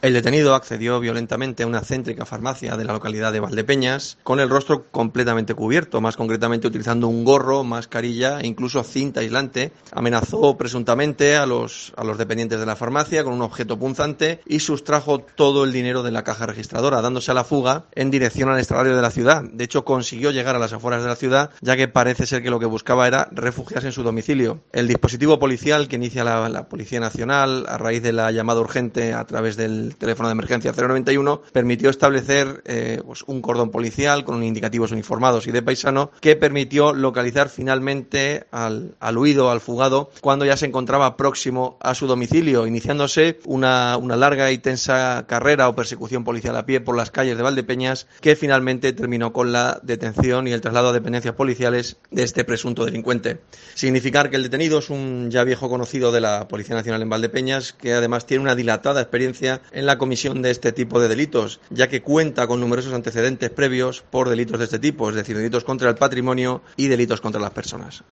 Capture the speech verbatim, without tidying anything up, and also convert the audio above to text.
El detenido accedió violentamente a una céntrica farmacia de la localidad de Valdepeñas con el rostro completamente cubierto, más concretamente utilizando un gorro, mascarilla e incluso cinta aislante. Amenazó presuntamente a los, a los dependientes de la farmacia con un objeto punzante y sustrajo todo el dinero de la caja registradora, dándose a la fuga en dirección al extrarradio de la ciudad. De hecho, consiguió llegar a las afueras de la ciudad, ya que parece ser que lo que buscaba era refugiarse en su domicilio. El dispositivo policial que inicia la, la Policía Nacional a raíz de la llamada urgente a través del teléfono de emergencia cero noventa y uno permitió establecer eh, pues un cordón policial con indicativos uniformados y de paisano que permitió localizar finalmente al, al huido, al fugado, cuando ya se encontraba próximo a su domicilio, iniciándose una, una larga y tensa carrera o persecución policial a pie por las calles de Valdepeñas, que finalmente terminó con la detención y el traslado a dependencias policiales de este presunto delincuente. Significar que el detenido es un ya viejo conocido de la Policía Nacional en Valdepeñas, que además tiene una dilatada experiencia en la comisión de este tipo de delitos, ya que cuenta con numerosos antecedentes previos por delitos de este tipo, es decir, delitos contra el patrimonio y delitos contra las personas.